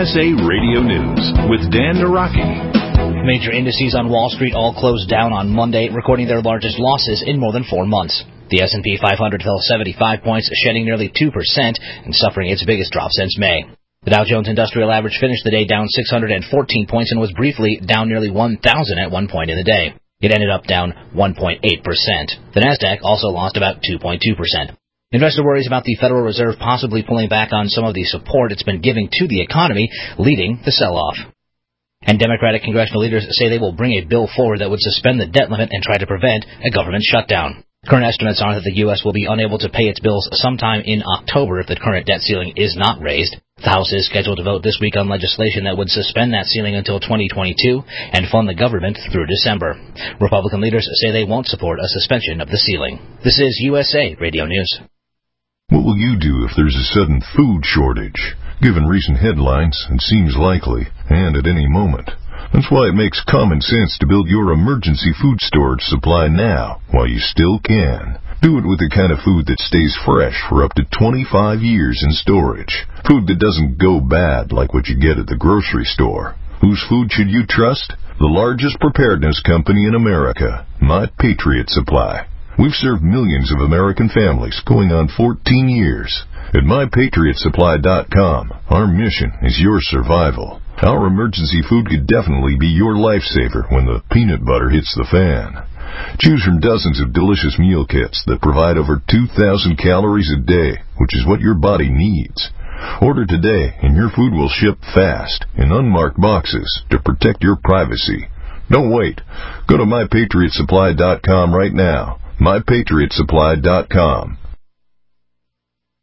USA Radio News with Dan Naraki. Major indices on Wall Street all closed down on Monday, recording their largest losses in more than 4 months. The S&P 500 fell 75 points, shedding nearly 2% and suffering its biggest drop since May. The Dow Jones Industrial Average finished the day down 614 points and was briefly down nearly 1,000 at one point in the day. It ended up down 1.8%. The Nasdaq also lost about 2.2%. Investor worries about the Federal Reserve possibly pulling back on some of the support it's been giving to the economy, leading the sell-off. And Democratic congressional leaders say they will bring a bill forward that would suspend the debt limit and try to prevent a government shutdown. Current estimates are that the U.S. will be unable to pay its bills sometime in October if the current debt ceiling is not raised. The House is scheduled to vote this week on legislation that would suspend that ceiling until 2022 and fund the government through December. Republican leaders say they won't support a suspension of the ceiling. This is USA Radio News. What will you do if there's a sudden food shortage? Given recent headlines, it seems likely, and at any moment. That's why it makes common sense to build your emergency food storage supply now, while you still can. Do it with the kind of food that stays fresh for up to 25 years in storage. Food that doesn't go bad like what you get at the grocery store. Whose food should you trust? The largest preparedness company in America, My Patriot Supply. We've served millions of American families going on 14 years. At MyPatriotSupply.com, our mission is your survival. Our emergency food could definitely be your lifesaver when the peanut butter hits the fan. Choose from dozens of delicious meal kits that provide over 2,000 calories a day, which is what your body needs. Order today and your food will ship fast in unmarked boxes to protect your privacy. Don't wait. Go to MyPatriotSupply.com right now. MyPatriotSupply.com.